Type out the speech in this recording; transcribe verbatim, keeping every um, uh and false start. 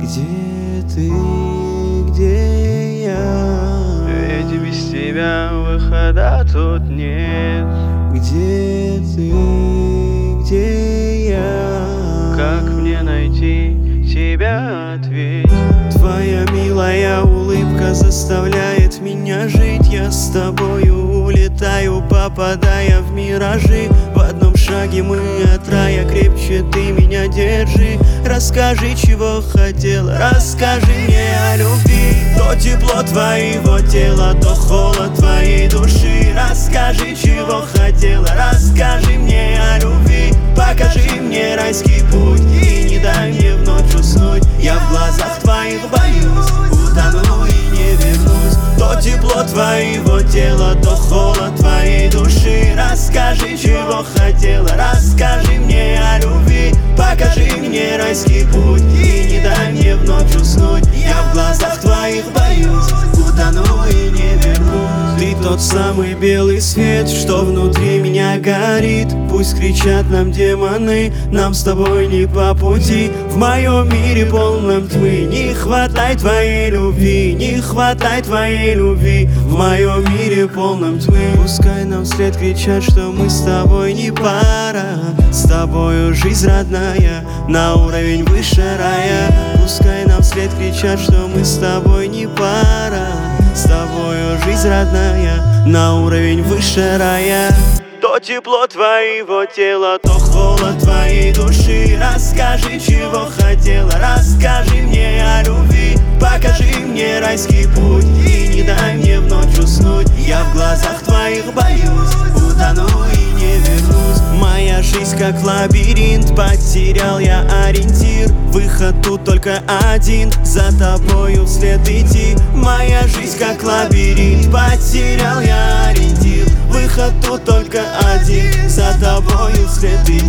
Где ты, где я? Ведь без тебя выхода тут нет. Где ты, где я? Как мне найти тебя, ответь? Твоя милая улыбка заставляет меня жить. Я с тобою улетаю, попадая в миражи. В одном шаге мы от рая, крепче ты меня держи. Расскажи, чего хотела, расскажи мне о любви. То тепло твоего тела, то холод твоей души. Расскажи, чего хотела, расскажи мне о любви. Покажи мне райский путь и не дай мне в ночь уснуть. Я в глазах твоих боюсь, утону и не вернусь. То тепло твоего тела, то холод твоей души. Расскажи, чего хотела, расскажи мне о любви. Покажи мне райский путь и не дай мне в ночь уснуть. Я в глазах твоих боюсь, утону и не вернусь. Ты тот самый белый свет, что внутри меня горит. Пусть кричат нам демоны, нам с тобой не по пути. В моем мире полном тьмы не хватай твоей любви, не хватай твоей любви. В моем мире полном тьмы пускай нам вслед кричат, что мы с тобой не пара. С тобою жизнь родная, на уровень выше рая. Пускай нам вслед кричат, что мы с тобой не пара. С тобою жизнь родная, на уровень выше рая. То тепло твоего тела, то холод твоей души. Расскажи, чего хотела, расскажи мне о любви. Покажи мне райский путь и не дай мне в ночь уснуть. Я в глазах твоих боюсь, утону и не вернусь. Моя жизнь как лабиринт, потерял я ориентир. Выход тут только один, за тобою вслед идти. Моя жизнь как лабиринт, потерял я ориентир. Выход тут только один, за тобою вслед идти.